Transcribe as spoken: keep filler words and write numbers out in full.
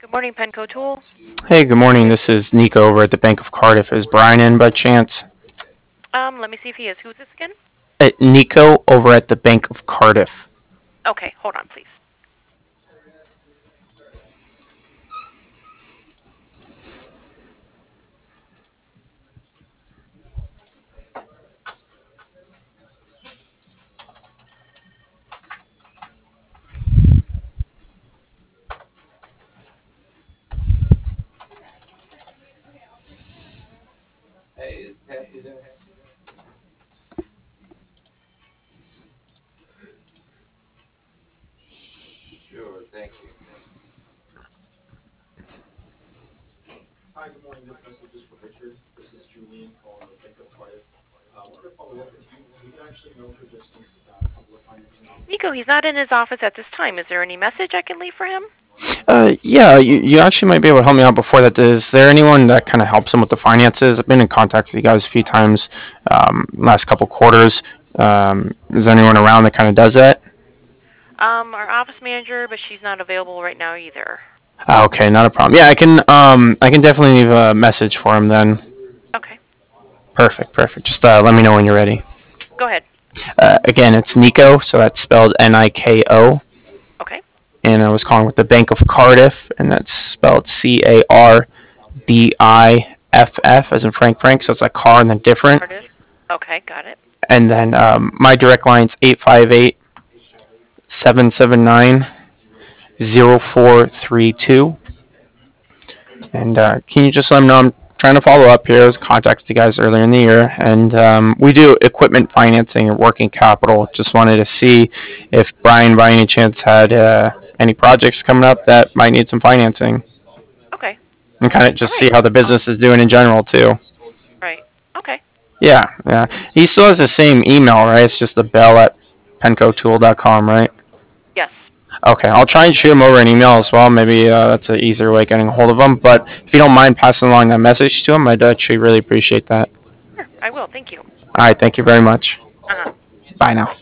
Morning, Penco Tool. Hey, good morning. This is Nico over at the Bank of Cardiff. Is Brian in by chance? Um, let me see if he is. Who's this again? Uh, Nico over at the Bank of Cardiff. Okay, hold on, please. Nico, he's not in his office at this time. Is there any message I can leave for him? Uh, yeah, you, you actually might be able to help me out before that. Is there anyone that kind of helps him with the finances? I've been in contact with you guys a few times um, last couple quarters. Um, is there anyone around that kind of does that? Um, our office manager, but she's not available right now either. Ah, okay, not a problem. Yeah, I can um, I can definitely leave a message for him then. Okay, Perfect, perfect. Just uh, let me know when you're ready. go ahead. Uh, again, it's Nico, so that's spelled N I K O. Okay, And I was calling with the Bank of Cardiff, and that's spelled C A R D I F F, as in Frank Frank, so it's like car and then different. Curtis. Okay, got it. And then um, my direct line's eight five eight, seven seven nine, zero four three two. And uh, can you just let them know I'm trying to follow up here? I was contacted you guys earlier in the year, and um, we do equipment financing and working capital. Just wanted to see if Brian, by any chance, had uh, any projects coming up that might need some financing, Okay, and kind of all just right. see how the Um, business is doing in general too. right. Okay. Yeah, yeah. He still has the same email, right? It's just the bell at penco tool dot com, right? Yes. Okay, I'll try and shoot him over an email as well. Maybe uh, that's an easier way of getting a hold of him. But if you don't mind passing along that message to him, I'd actually really appreciate that. Sure, I will. Thank you. All right, thank you very much. Uh huh. Bye now.